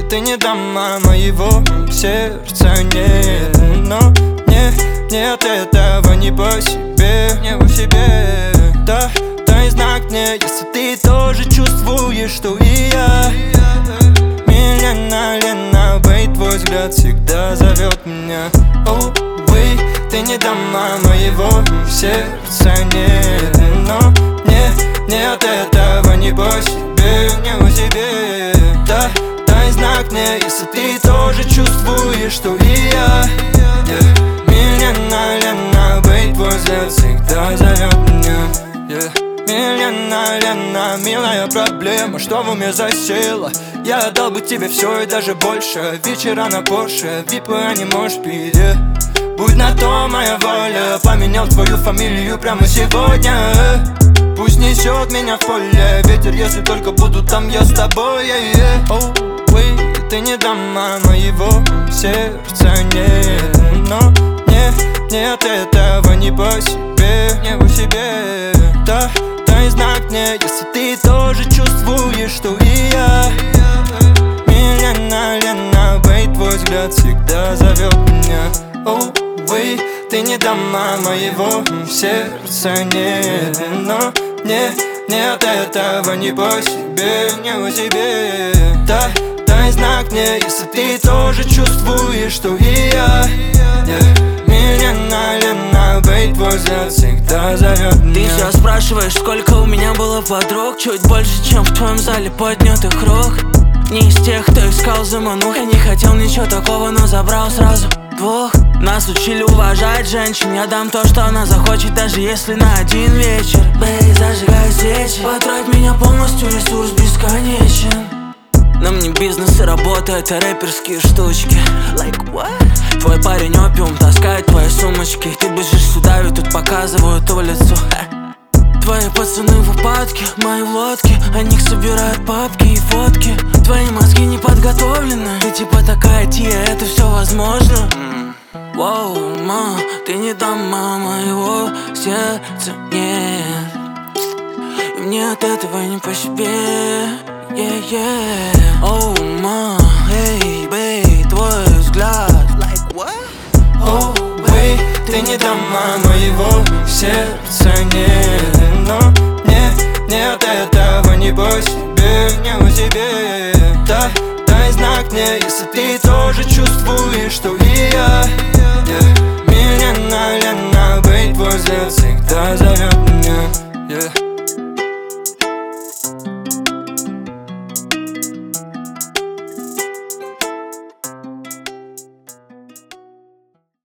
ты не дама моего сердца, нет. Но нет, этого не по себе, не по себе. Да, дай знак мне, если ты тоже чувствуешь, что и я. Лена, бей, твой взгляд всегда зовет меня. Увы, ты не дама моего сердца, нет. Но нет, этого не по себе, не по себе. Да, дай знак мне, если ты тоже чувствуешь, что и я. Лена, бей, твой взгляд всегда зовет меня. Лена, милая проблема, что в уме засела? Я отдал бы тебе все и даже больше. Вечера на Порше, випы, а не можешь пить, Будь на то моя воля, поменял твою фамилию прямо сегодня. Пусть несет меня в поле ветер, если только буду там я с тобой, Ой, ты не дама моего сердца, нет. Но нет, этого не по себе, не по себе. Да, дай знак мне, если ты тоже чувствуешь, что и я. Лена, бей, твой взгляд всегда зовет меня. Увы, ты не дама моего сердца, нет. Но нет, этого не по себе, не по себе. Да, дай знак мне, если ты тоже чувствуешь, что и я. Лена, бей, твой взгляд всегда зовет меня. Ты все спрашиваешь, сколько у меня было подруг. Чуть больше, чем в твоем зале поднятых рук. Не из тех, кто искал заманух. Я не хотел ничего такого, но забрал сразу двух. Нас учили уважать женщин. Я дам то, что она захочет, даже если на один вечер. Бей, зажигай свечи. Потрать меня полностью, ресурс бесконечен. Нам не бизнес и работа, это рэперские штучки. Like what? Твой парень опиум таскает твои сумочки. Ты бежишь сюда, ведь тут показывают улицу. Твои пацаны в упадке, мои в лодке. О них собирают папки и фотки. Твои мозги не подготовлены. Ты типа такая Тия, это все возможно. Воу, ма, ты не дама моего сердца, нет. И мне от этого не по себе. Оу, ма, эй, бей, твой взгляд. Like what? Оу, бей, ты не дама моего сердца, нет. Но нет, этого не по себе, не по себе. Да, дай знак мне, если ты тоже чувствуешь, что и я. Лена, бей, твой взгляд всегда зовет меня.